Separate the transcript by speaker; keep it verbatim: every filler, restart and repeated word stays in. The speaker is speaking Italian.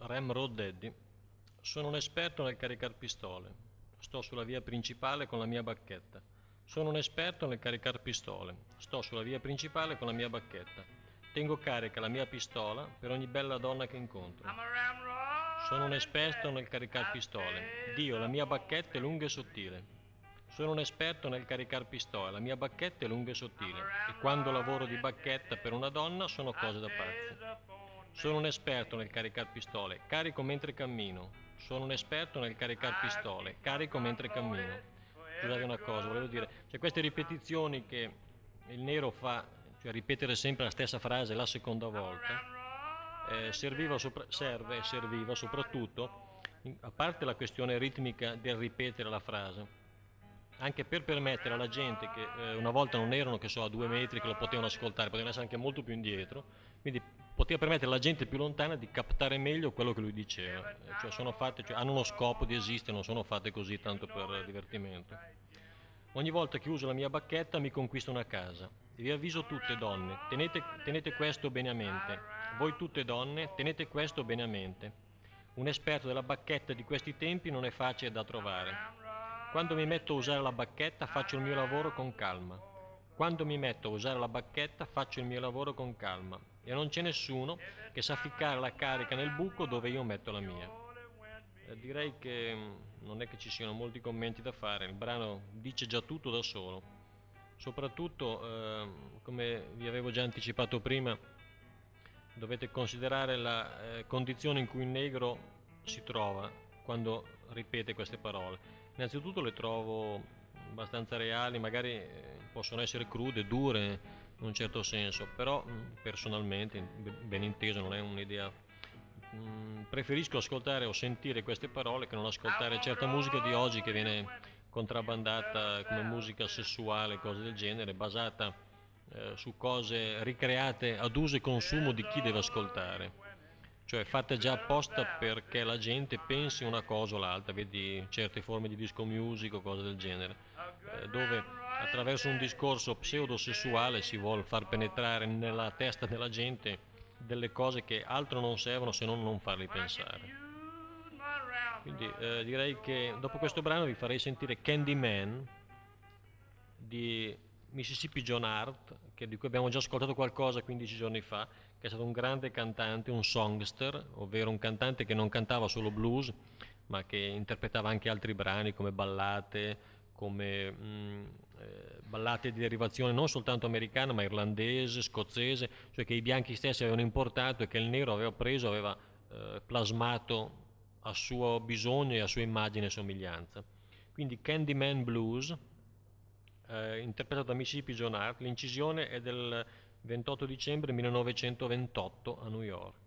Speaker 1: Ramrod Daddy. Sono un esperto nel caricar pistole. Sto sulla via principale con la mia bacchetta. Sono un esperto nel caricar pistole. Sto sulla via principale con la mia bacchetta. Tengo carica la mia pistola per ogni bella donna che incontro. Sono un esperto nel caricar pistole. Dio, la mia bacchetta è lunga e sottile. Sono un esperto nel caricar pistole. La mia bacchetta è lunga e sottile. E quando lavoro di bacchetta per una donna sono cose da pazzi. Sono un esperto nel caricar pistole. Carico mentre cammino. Sono un esperto nel caricar pistole. Carico mentre cammino. Scusate una cosa, volevo dire, cioè queste ripetizioni che il nero fa, cioè ripetere sempre la stessa frase la seconda volta, eh, serviva sopra, serve e serviva soprattutto, in, a parte la questione ritmica del ripetere la frase, anche per permettere alla gente che eh, una volta non erano, che so, a due metri, che lo potevano ascoltare, potevano essere anche molto più indietro, quindi poteva permettere alla gente più lontana di captare meglio quello che lui diceva. Eh, cioè sono fatte, cioè hanno uno scopo di esistere, non sono fatte così tanto per divertimento. Ogni volta che uso la mia bacchetta mi conquisto una casa. E vi avviso tutte donne, tenete, tenete questo bene a mente. Voi tutte donne, tenete questo bene a mente. Un esperto della bacchetta di questi tempi non è facile da trovare. Quando mi metto a usare la bacchetta faccio il mio lavoro con calma. Quando mi metto a usare la bacchetta faccio il mio lavoro con calma. E non c'è nessuno che sa ficcare la carica nel buco dove io metto la mia. Eh, direi che mh, non è che ci siano molti commenti da fare, il brano dice già tutto da solo. Soprattutto, eh, come vi avevo già anticipato prima, dovete considerare la eh, condizione in cui il negro si trova quando ripete queste parole. Innanzitutto le trovo abbastanza reali, magari eh, possono essere crude, dure in un certo senso, però mh, personalmente, ben inteso, non è un'idea. Mh, preferisco ascoltare o sentire queste parole che non ascoltare certa musica di oggi che viene contrabbandata come musica sessuale, cose del genere, basata eh, su cose ricreate ad uso e consumo di chi deve ascoltare, cioè fatte già apposta perché la gente pensi una cosa o l'altra, vedi certe forme di disco music o cose del genere, eh, dove attraverso un discorso pseudosessuale si vuole far penetrare nella testa della gente delle cose che altro non servono se non non farli pensare. Quindi eh, direi che dopo questo brano vi farei sentire Candyman di Mississippi John Hart, che, di cui abbiamo già ascoltato qualcosa quindici giorni fa, che è stato un grande cantante, un songster, ovvero un cantante che non cantava solo blues, ma che interpretava anche altri brani come ballate, come mh, eh, ballate di derivazione non soltanto americana, ma irlandese, scozzese, cioè che i bianchi stessi avevano importato e che il nero aveva preso, aveva eh, plasmato a suo bisogno e a sua immagine e somiglianza. Quindi Candyman Blues, eh, interpretato da Mississippi John Hart, l'incisione è del ventotto dicembre millenovecentoventotto a New York.